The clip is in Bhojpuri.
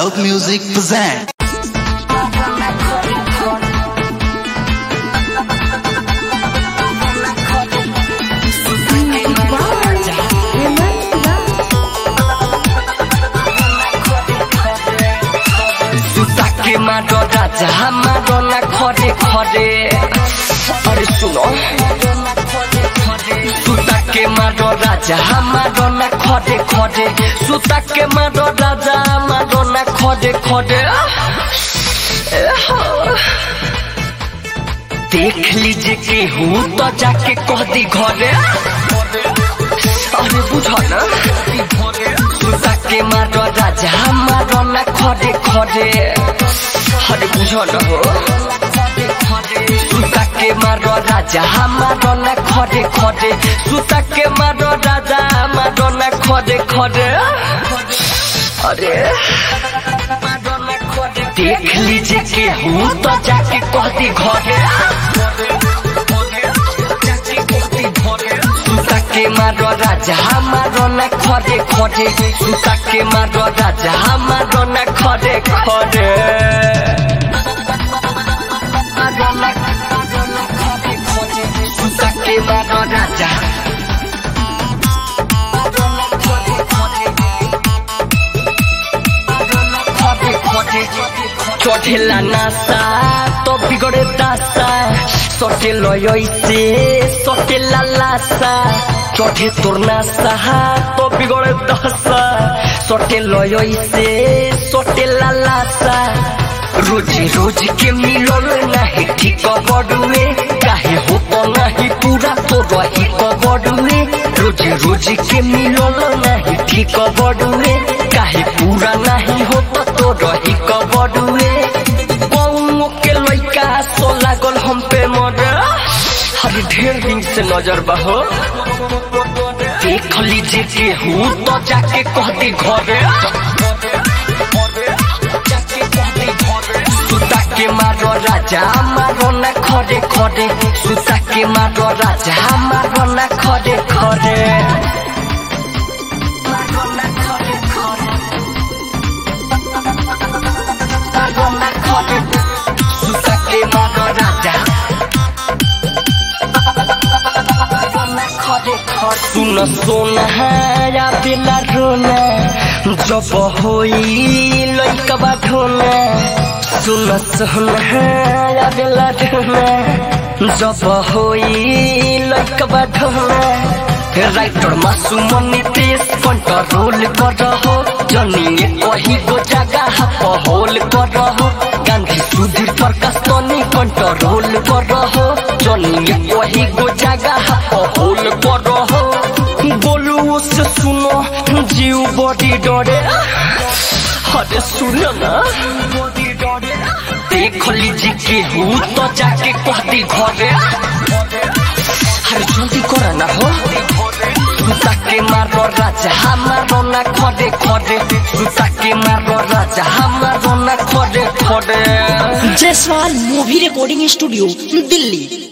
Love Music present. के मारो राजा हमारो ना खरे खरे। अरे सुनो सुता के मारो राजा हमारो ना खरे खरे। सुता के मारो राजा हमारो ना खरे खरे। देख लीजिए केहू तो जाके कह दी घरे। अरे बुझो ना सुता के मारो राजा हमारो ना खरे खरे। अरे बुझो ना हो सुता के मारो राजा हमारो ना खरे खरे। सुता के मारो राजा हमारो ना खरे खरे। अरे देख लीजिए केहू तो जाके कह दी घरे। सुता के मारो राजा हमारो ना खरे खरे। सुता के मारो राजा हमारो ना खरे खरे। सुता के मारो राजा चढ़ेला नासा तो बिगड़े दासा। सटेल ऐसे सटेला लासा। चढ़े तोर नासा तो बिगड़े दशा। सटेल ऐसे सटेला लासा। रोज रोज के मिलन नहीं ठीक बड़ुए। काहे हो तो नहीं पूरा तो रही बड़ुए। रोज रोज के मिलन नहीं ठीक बड़ुए। काहे पूरा नहीं हो तो रही बड़ुए। बउओ के लइका सो लागल हम पे मरे। हर ढेर दिन से नजर बहो। देख लीजिए केहू तो जाके कह दी घरे। सुता के मारो राजा हमारो ना खरे खरे। सुता के मारो राजा हमारो ना खरे खरे। सुता के मारो राजा सुन सोना या बेला रोना जब होई लइकबा ढोना। सुन सोना या बेला ढोना जब होई लइकबा ढोना। राइटर मासूम नितेश कंट्रोल कर रहो। जनी कही गो जगह पहोल कर रहो। गांधी सुधीर प्रकाश तनी कंट्रोल कर रहो। जनी कही गो जगह पहोल कर रहो। बोलू से सुनो जीव बड़ी डरे। अरे सुनो ना देख लीजिए केहू तो जाके कह दी घरे। अरे जल्दी करा ना हो। सुता के मारो राजा हमारो ना खरे खरे। सुता के मारो राजा हमारो ना खरे खरे। Jaiswal movie recording studio Delhi.